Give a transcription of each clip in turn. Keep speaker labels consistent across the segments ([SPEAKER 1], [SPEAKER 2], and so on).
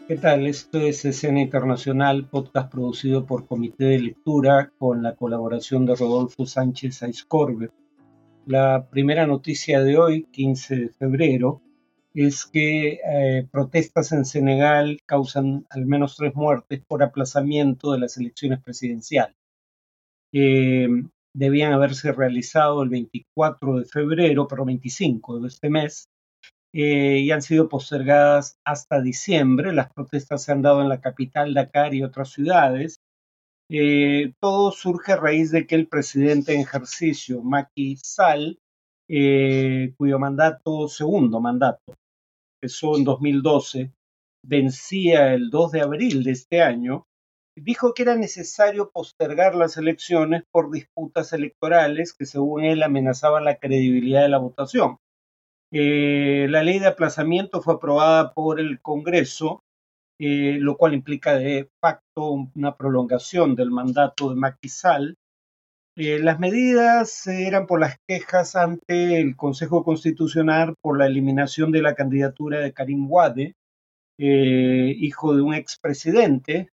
[SPEAKER 1] ¿Qué tal? Esto es Escena Internacional, podcast producido por Comité de Lectura con la colaboración de Rodolfo Sánchez Aizcorbe. La primera noticia de hoy, 15 de febrero, es que protestas en Senegal causan al menos 3 muertes por aplazamiento de las elecciones presidenciales. Eh, Debían haberse realizado el 24 de febrero, pero 25 de este mes, y han sido postergadas hasta diciembre. Las protestas se han dado en la capital, Dakar, y otras ciudades. Todo surge a raíz de que el presidente en ejercicio, Macky Sall, cuyo segundo mandato, empezó en 2012, vencía el 2 de abril de este año, dijo que era necesario postergar las elecciones por disputas electorales que, según él, amenazaban la credibilidad de la votación. La ley de aplazamiento fue aprobada por el Congreso, lo cual implica de facto una prolongación del mandato de Macky Sall. Las medidas eran por las quejas ante el Consejo Constitucional por la eliminación de la candidatura de Karim Wade, hijo de un expresidente,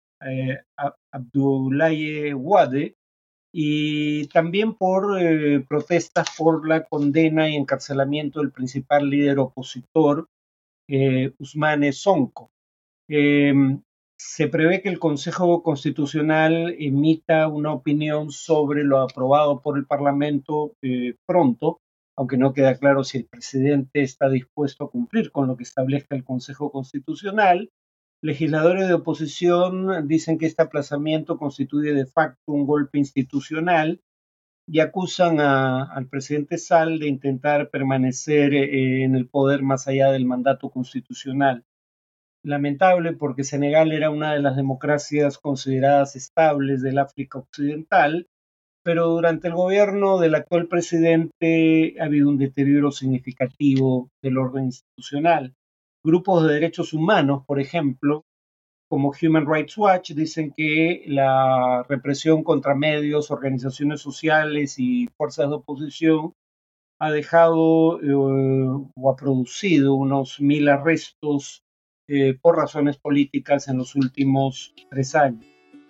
[SPEAKER 1] Abdoulaye Wade, y también por protestas por la condena y encarcelamiento del principal líder opositor, Ousmane Sonko. Eh, Se prevé que el Consejo Constitucional emita una opinión sobre lo aprobado por el Parlamento pronto, aunque no queda claro si el presidente está dispuesto a cumplir con lo que establezca el Consejo Constitucional. Legisladores de oposición dicen que este aplazamiento constituye de facto un golpe institucional y acusan al presidente Sall de intentar permanecer en el poder más allá del mandato constitucional. Lamentable, porque Senegal era una de las democracias consideradas estables del África Occidental, pero durante el gobierno del actual presidente ha habido un deterioro significativo del orden institucional. Grupos de derechos humanos, por ejemplo, como Human Rights Watch, dicen que la represión contra medios, organizaciones sociales y fuerzas de oposición ha dejado o ha producido unos 1.000 arrestos por razones políticas en los últimos 3 años.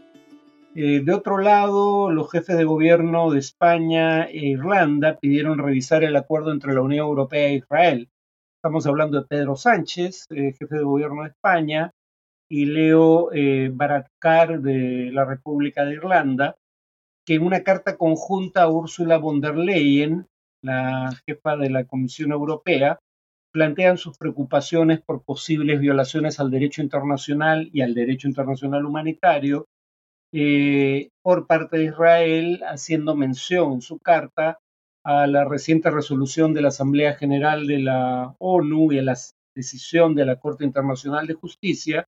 [SPEAKER 1] De otro lado, los jefes de gobierno de España e Irlanda pidieron revisar el acuerdo entre la Unión Europea e Israel. Estamos hablando de Pedro Sánchez, jefe de gobierno de España, y Leo Varadkar, de la República de Irlanda, que en una carta conjunta a Ursula von der Leyen, la jefa de la Comisión Europea, plantean sus preocupaciones por posibles violaciones al derecho internacional y al derecho internacional humanitario por parte de Israel, haciendo mención en su carta a la reciente resolución de la Asamblea General de la ONU y a la decisión de la Corte Internacional de Justicia,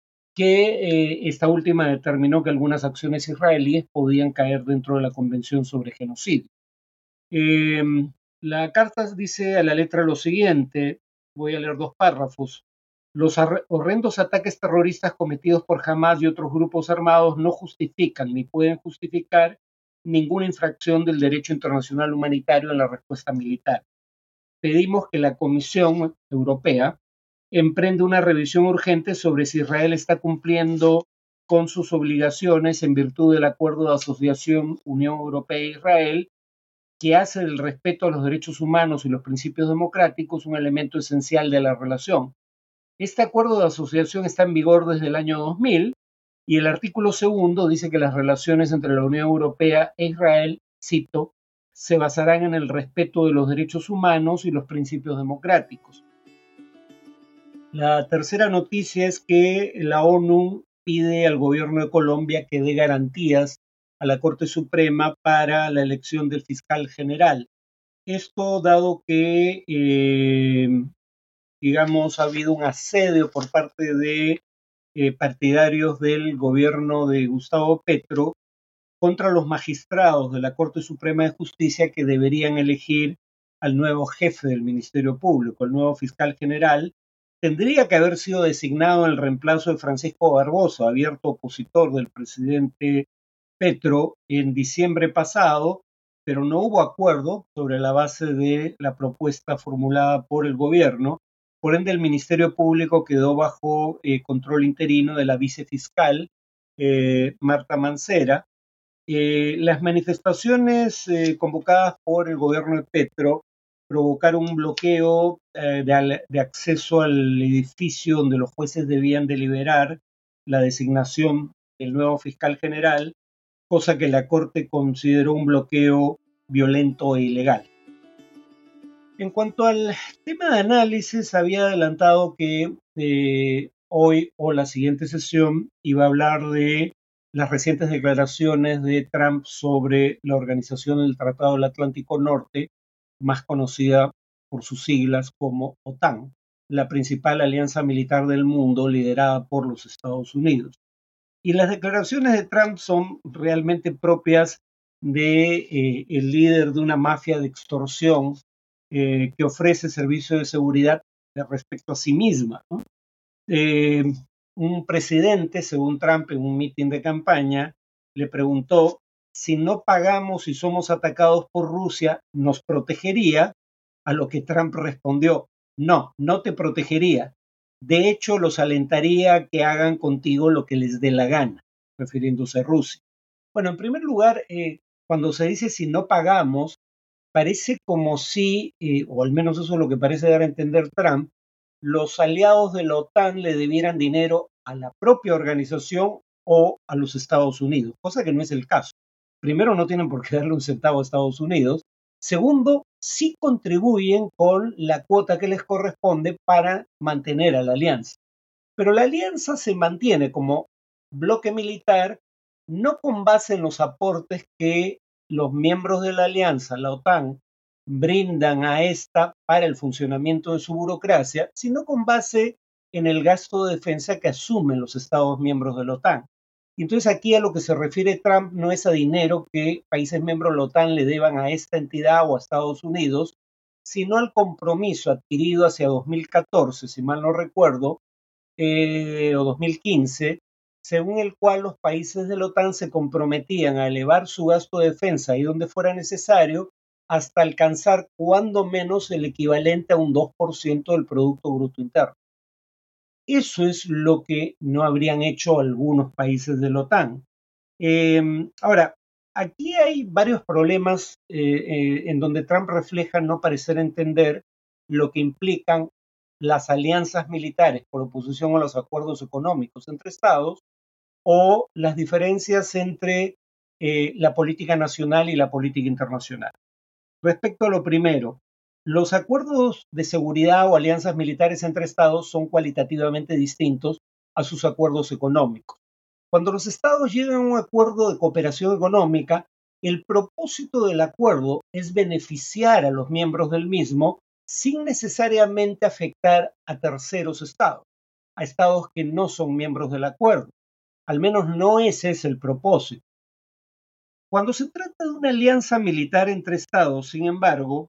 [SPEAKER 1] que esta última determinó que algunas acciones israelíes podían caer dentro de la Convención sobre Genocidio. Eh, la carta dice a la letra lo siguiente, voy a leer 2 párrafos. Los horrendos ataques terroristas cometidos por Hamas y otros grupos armados no justifican ni pueden justificar ninguna infracción del derecho internacional humanitario en la respuesta militar. Pedimos que la Comisión Europea emprende una revisión urgente sobre si Israel está cumpliendo con sus obligaciones en virtud del Acuerdo de Asociación Unión Europea-Israel, que hace del respeto a los derechos humanos y los principios democráticos un elemento esencial de la relación. Este acuerdo de asociación está en vigor desde el año 2000 y el artículo segundo dice que las relaciones entre la Unión Europea e Israel, cito, se basarán en el respeto de los derechos humanos y los principios democráticos. La tercera noticia es que la ONU pide al gobierno de Colombia que dé garantías a la Corte Suprema para la elección del fiscal general. Esto dado que, digamos, ha habido un asedio por parte de partidarios del gobierno de Gustavo Petro contra los magistrados de la Corte Suprema de Justicia, que deberían elegir al nuevo jefe del Ministerio Público, el nuevo fiscal general. Tendría que haber sido designado en el reemplazo de Francisco Barbosa, abierto opositor del presidente Petro, en diciembre pasado, pero no hubo acuerdo sobre la base de la propuesta formulada por el gobierno. Por ende, el Ministerio Público quedó bajo control interino de la vicefiscal Marta Mancera. Las manifestaciones convocadas por el gobierno de Petro provocaron un bloqueo de acceso al edificio donde los jueces debían deliberar la designación del nuevo fiscal general, cosa que la Corte consideró un bloqueo violento e ilegal. En cuanto al tema de análisis, había adelantado que hoy o la siguiente sesión iba a hablar de las recientes declaraciones de Trump sobre la Organización del Tratado del Atlántico Norte, más conocida por sus siglas como OTAN, la principal alianza militar del mundo liderada por los Estados Unidos. Y las declaraciones de Trump son realmente propias de el líder de una mafia de extorsión que ofrece servicios de seguridad respecto a sí misma, ¿no? Un presidente, según Trump, en un mitin de campaña, le preguntó si no pagamos y somos atacados por Rusia, ¿nos protegería? A lo que Trump respondió, no, no te protegería. De hecho, los alentaría a que hagan contigo lo que les dé la gana, refiriéndose a Rusia. Bueno, en primer lugar, cuando se dice si no pagamos, parece como si, o al menos eso es lo que parece dar a entender Trump, los aliados de la OTAN le debieran dinero a la propia organización o a los Estados Unidos, cosa que no es el caso. Primero, no tienen por qué darle un centavo a Estados Unidos. Segundo, sí contribuyen con la cuota que les corresponde para mantener a la alianza. Pero la alianza se mantiene como bloque militar, no con base en los aportes que los miembros de la alianza, la OTAN, brindan a esta para el funcionamiento de su burocracia, sino con base en el gasto de defensa que asumen los Estados miembros de la OTAN. Entonces aquí a lo que se refiere Trump no es a dinero que países miembros de la OTAN le deban a esta entidad o a Estados Unidos, sino al compromiso adquirido hacia 2014, si mal no recuerdo, o 2015, según el cual los países de la OTAN se comprometían a elevar su gasto de defensa ahí donde fuera necesario hasta alcanzar cuando menos el equivalente a un 2% del Producto Bruto Interno. Eso es lo que no habrían hecho algunos países de la OTAN. Ahora, aquí hay varios problemas en donde Trump refleja no parecer entender lo que implican las alianzas militares por oposición a los acuerdos económicos entre estados o las diferencias entre la política nacional y la política internacional. Respecto a lo primero, los acuerdos de seguridad o alianzas militares entre estados son cualitativamente distintos a sus acuerdos económicos. Cuando los estados llegan a un acuerdo de cooperación económica, el propósito del acuerdo es beneficiar a los miembros del mismo sin necesariamente afectar a terceros estados, a estados que no son miembros del acuerdo. Al menos no ese es el propósito. Cuando se trata de una alianza militar entre estados, sin embargo,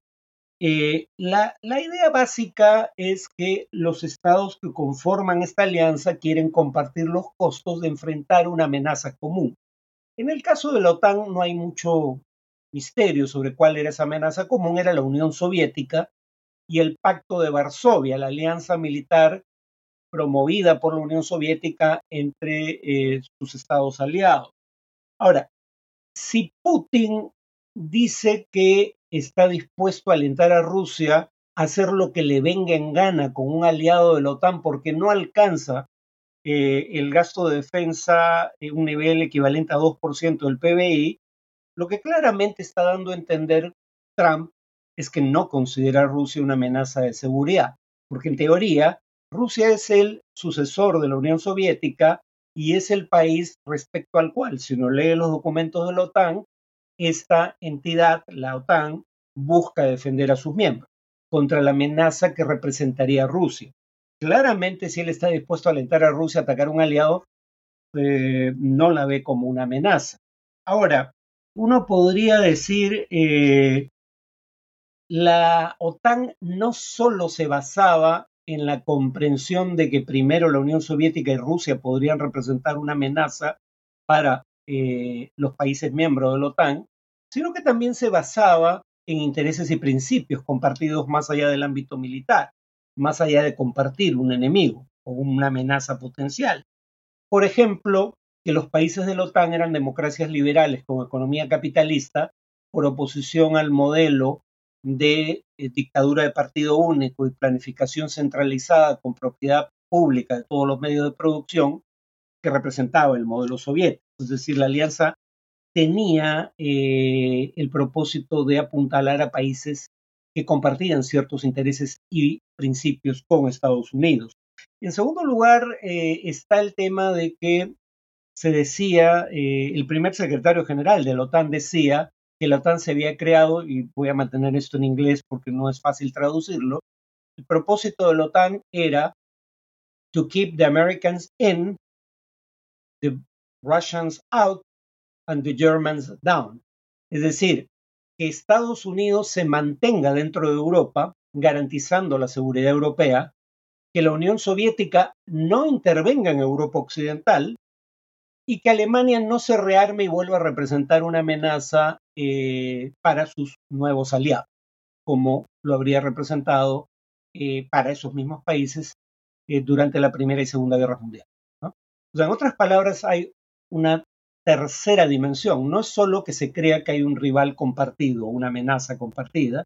[SPEAKER 1] la idea básica es que los estados que conforman esta alianza quieren compartir los costos de enfrentar una amenaza común. En el caso de la OTAN no hay mucho misterio sobre cuál era esa amenaza común, era la Unión Soviética y el Pacto de Varsovia, la alianza militar promovida por la Unión Soviética entre sus estados aliados. Ahora, si Putin dice que está dispuesto a alentar a Rusia a hacer lo que le venga en gana con un aliado de la OTAN porque no alcanza el gasto de defensa en un nivel equivalente a 2% del PBI, lo que claramente está dando a entender Trump es que no considera a Rusia una amenaza de seguridad, porque en teoría Rusia es el sucesor de la Unión Soviética y es el país respecto al cual, si uno lee los documentos de la OTAN, esta entidad, la OTAN, busca defender a sus miembros contra la amenaza que representaría Rusia. Claramente, si él está dispuesto a alentar a Rusia a atacar a un aliado, no la ve como una amenaza. Ahora, uno podría decir, la OTAN no solo se basaba en la comprensión de que primero la Unión Soviética y Rusia podrían representar una amenaza para los países miembros de la OTAN, sino que también se basaba en intereses y principios compartidos más allá del ámbito militar. más allá de compartir un enemigo o una amenaza potencial. Por ejemplo, que los países de la OTAN eran democracias liberales con economía capitalista, por oposición al modelo de dictadura de partido único y planificación centralizada con propiedad pública de todos los medios de producción que representaba el modelo soviético. Es decir, la alianza tenía el propósito de apuntalar a países que compartían ciertos intereses y principios con Estados Unidos. En segundo lugar, está el tema de que se decía, el primer secretario general de la OTAN decía que la OTAN se había creado, y voy a mantener esto en inglés porque no es fácil traducirlo, el propósito de la OTAN era to keep the Americans in, the Russians out, and the Germans down. Es decir, que Estados Unidos se mantenga dentro de Europa, garantizando la seguridad europea, que la Unión Soviética no intervenga en Europa Occidental y que Alemania no se rearme y vuelva a representar una amenaza para sus nuevos aliados, como lo habría representado para esos mismos países durante la Primera y Segunda Guerra Mundial, ¿no? O sea, en otras palabras, hay una tercera dimensión. No es solo que se crea que hay un rival compartido, una amenaza compartida,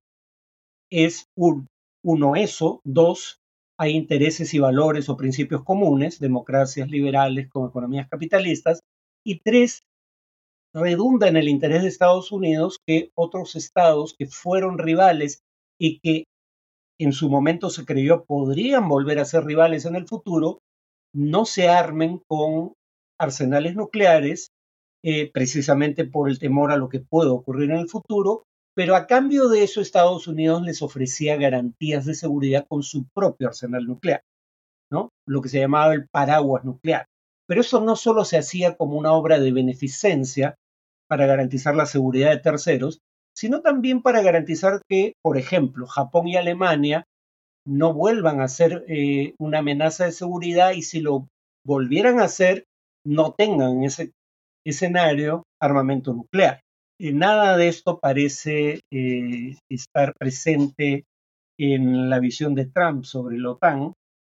[SPEAKER 1] es uno eso, dos, hay intereses y valores o principios comunes, democracias liberales con economías capitalistas, y tres, redunda en el interés de Estados Unidos que otros estados que fueron rivales y que en su momento se creyó podrían volver a ser rivales en el futuro, no se armen con arsenales nucleares, precisamente por el temor a lo que puede ocurrir en el futuro, pero a cambio de eso Estados Unidos les ofrecía garantías de seguridad con su propio arsenal nuclear, ¿no? Lo que se llamaba el paraguas nuclear. Pero eso no solo se hacía como una obra de beneficencia para garantizar la seguridad de terceros, sino también para garantizar que, por ejemplo, Japón y Alemania no vuelvan a ser una amenaza de seguridad y si lo volvieran a hacer, no tengan en ese escenario armamento nuclear. Nada de esto parece estar presente en la visión de Trump sobre la OTAN.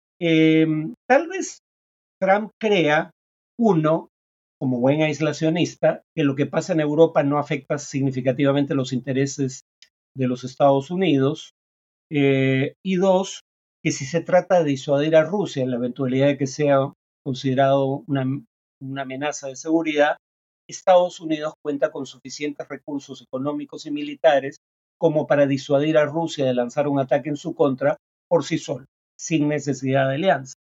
[SPEAKER 1] Tal vez Trump crea, uno, como buen aislacionista, que lo que pasa en Europa no afecta significativamente los intereses de los Estados Unidos, y dos, que si se trata de disuadir a Rusia en la eventualidad de que sea considerado una amenaza de seguridad, Estados Unidos cuenta con suficientes recursos económicos y militares como para disuadir a Rusia de lanzar un ataque en su contra por sí solo, sin necesidad de alianza.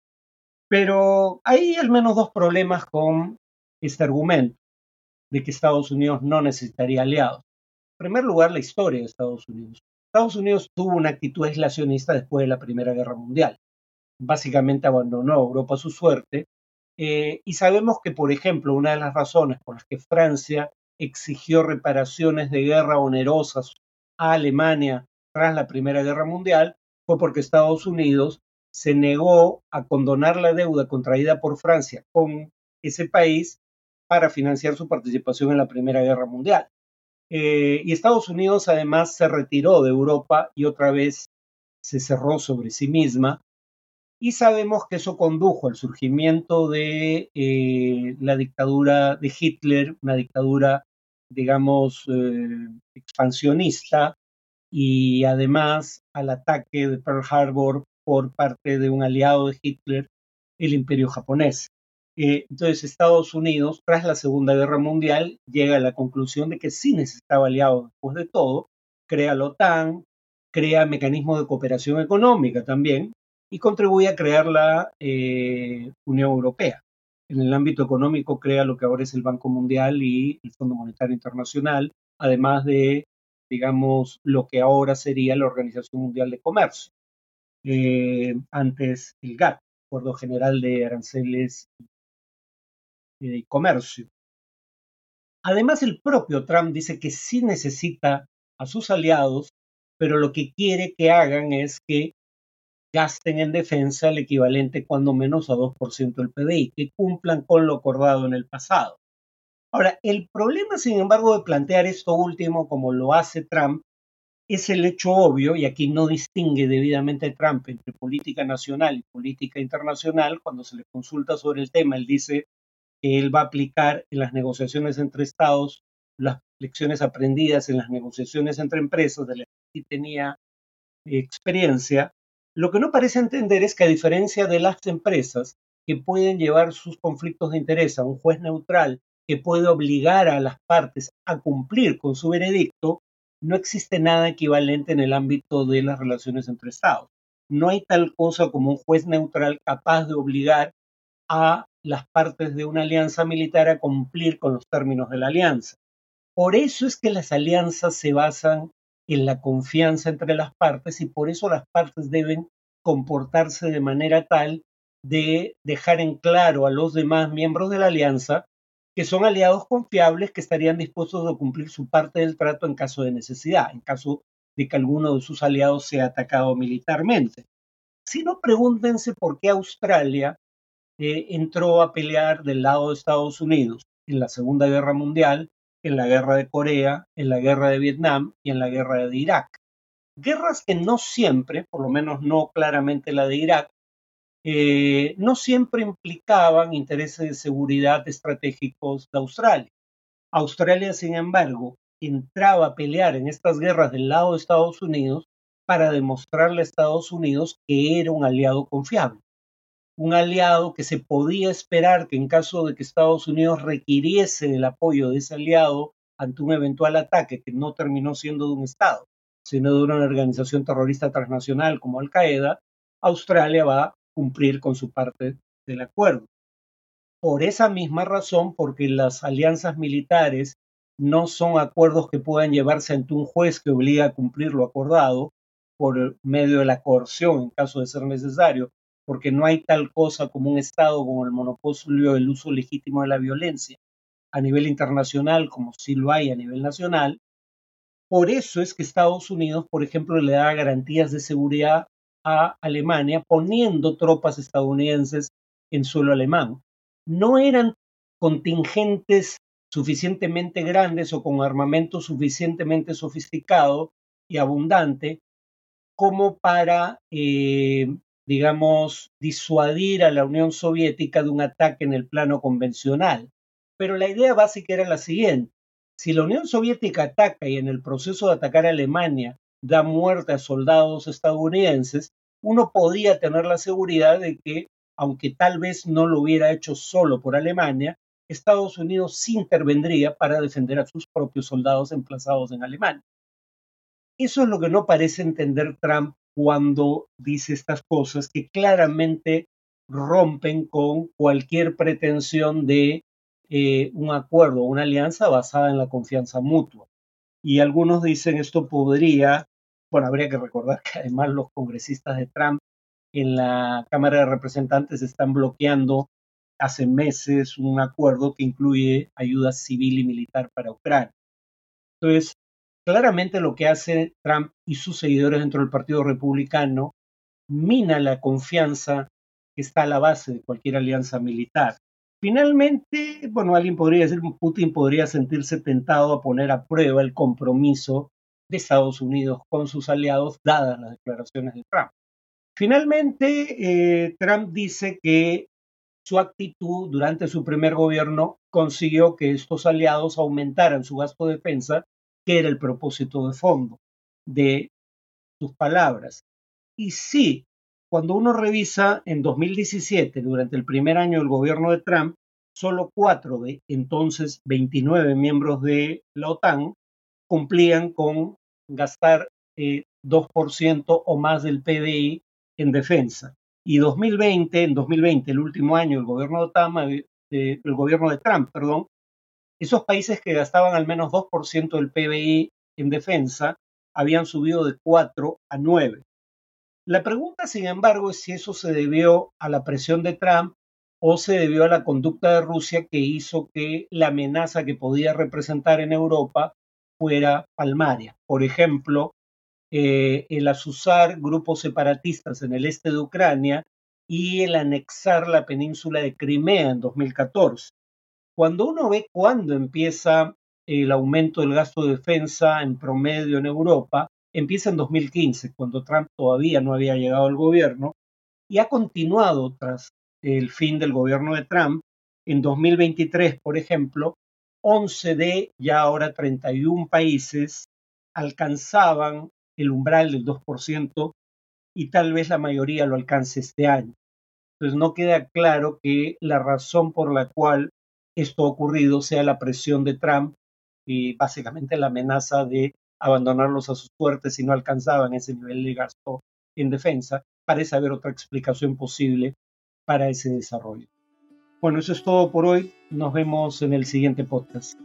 [SPEAKER 1] Pero hay al menos dos problemas con este argumento de que Estados Unidos no necesitaría aliados. En primer lugar, la historia de Estados Unidos. Estados Unidos tuvo una actitud aislacionista después de la Primera Guerra Mundial. Básicamente abandonó a Europa a su suerte. Y sabemos que, por ejemplo, una de las razones por las que Francia exigió reparaciones de guerra onerosas a Alemania tras la Primera Guerra Mundial fue porque Estados Unidos se negó a condonar la deuda contraída por Francia con ese país para financiar su participación en la Primera Guerra Mundial. Y Estados Unidos además se retiró de Europa y otra vez se cerró sobre sí misma. Y sabemos que eso condujo al surgimiento de la dictadura de Hitler, una dictadura, digamos, expansionista, y además al ataque de Pearl Harbor por parte de un aliado de Hitler, el Imperio japonés. Entonces Estados Unidos, tras la Segunda Guerra Mundial, llega a la conclusión de que sí necesitaba aliados después de todo, crea la OTAN, crea mecanismos de cooperación económica también y contribuye a crear la Unión Europea. En el ámbito económico crea lo que ahora es el Banco Mundial y el Fondo Monetario Internacional, además de, digamos, lo que ahora sería la Organización Mundial de Comercio, antes el GATT, Acuerdo General de Aranceles y Comercio. Además, el propio Trump dice que sí necesita a sus aliados, pero lo que quiere que hagan es que gasten en defensa el equivalente cuando menos a 2% del PBI, que cumplan con lo acordado en el pasado. Ahora, el problema, sin embargo, de plantear esto último como lo hace Trump, es el hecho obvio, y aquí no distingue debidamente Trump entre política nacional y política internacional. Cuando se le consulta sobre el tema, él dice que él va a aplicar en las negociaciones entre estados las lecciones aprendidas en las negociaciones entre empresas, de las que sí tenía experiencia. Lo que no parece entender es que, a diferencia de las empresas que pueden llevar sus conflictos de interés a un juez neutral que puede obligar a las partes a cumplir con su veredicto, no existe nada equivalente en el ámbito de las relaciones entre estados. No hay tal cosa como un juez neutral capaz de obligar a las partes de una alianza militar a cumplir con los términos de la alianza. Por eso es que las alianzas se basan en la confianza entre las partes, y por eso las partes deben comportarse de manera tal de dejar en claro a los demás miembros de la alianza que son aliados confiables que estarían dispuestos a cumplir su parte del trato en caso de necesidad, en caso de que alguno de sus aliados sea atacado militarmente. Si no, pregúntense por qué Australia entró a pelear del lado de Estados Unidos en la Segunda Guerra Mundial, en la Guerra de Corea, en la Guerra de Vietnam y en la Guerra de Irak. Guerras que no siempre, por lo menos no claramente la de Irak, no siempre implicaban intereses de seguridad estratégicos de Australia. Australia, sin embargo, entraba a pelear en estas guerras del lado de Estados Unidos para demostrarle a Estados Unidos que era un aliado confiable, un aliado que se podía esperar que, en caso de que Estados Unidos requiriese el apoyo de ese aliado ante un eventual ataque que no terminó siendo de un Estado, sino de una organización terrorista transnacional como Al-Qaeda, Australia va a cumplir con su parte del acuerdo. Por esa misma razón, porque las alianzas militares no son acuerdos que puedan llevarse ante un juez que obliga a cumplir lo acordado por medio de la coerción en caso de ser necesario, porque no hay tal cosa como un Estado con el monopolio del uso legítimo de la violencia a nivel internacional como sí lo hay a nivel nacional. Por eso es que Estados Unidos, por ejemplo, le da garantías de seguridad a Alemania poniendo tropas estadounidenses en suelo alemán. No eran contingentes suficientemente grandes o con armamento suficientemente sofisticado y abundante como para, digamos, disuadir a la Unión Soviética de un ataque en el plano convencional. Pero la idea básica era la siguiente: si la Unión Soviética ataca y en el proceso de atacar a Alemania da muerte a soldados estadounidenses, uno podía tener la seguridad de que, aunque tal vez no lo hubiera hecho solo por Alemania, Estados Unidos sí intervendría para defender a sus propios soldados emplazados en Alemania. Eso es lo que no parece entender Trump cuando dice estas cosas que claramente rompen con cualquier pretensión de un acuerdo o una alianza basada en la confianza mutua. Y algunos dicen esto podría, bueno, habría que recordar que además los congresistas de Trump en la Cámara de Representantes están bloqueando hace meses un acuerdo que incluye ayuda civil y militar para Ucrania. Entonces, claramente lo que hace Trump y sus seguidores dentro del Partido Republicano mina la confianza que está a la base de cualquier alianza militar. Finalmente, bueno, alguien podría decir, Putin podría sentirse tentado a poner a prueba el compromiso de Estados Unidos con sus aliados, dadas las declaraciones de Trump. Finalmente, Trump dice que su actitud durante su primer gobierno consiguió que estos aliados aumentaran su gasto de defensa, que era el propósito de fondo de sus palabras. Y sí, cuando uno revisa en 2017, durante el primer año del gobierno de Trump, solo 4 de entonces 29 miembros de la OTAN cumplían con gastar 2% o más del PBI en defensa. Y en 2020, el último año del gobierno el gobierno de Trump, perdón, esos países que gastaban al menos 2% del PBI en defensa habían subido de 4 a 9. La pregunta, sin embargo, es si eso se debió a la presión de Trump o se debió a la conducta de Rusia, que hizo que la amenaza que podía representar en Europa fuera palmaria. Por ejemplo, el azuzar grupos separatistas en el este de Ucrania y el anexar la península de Crimea en 2014. Cuando uno ve cuándo empieza el aumento del gasto de defensa en promedio en Europa, empieza en 2015, cuando Trump todavía no había llegado al gobierno, y ha continuado tras el fin del gobierno de Trump. En 2023, por ejemplo, 11 de ya ahora 31 países alcanzaban el umbral del 2% y tal vez la mayoría lo alcance este año. Entonces no queda claro que la razón por la cual esto ha ocurrido sea la presión de Trump y básicamente la amenaza de abandonarlos a sus suertes si no alcanzaban ese nivel de gasto en defensa. Parece haber otra explicación posible para ese desarrollo. Bueno, eso es todo por hoy. Nos vemos en el siguiente podcast.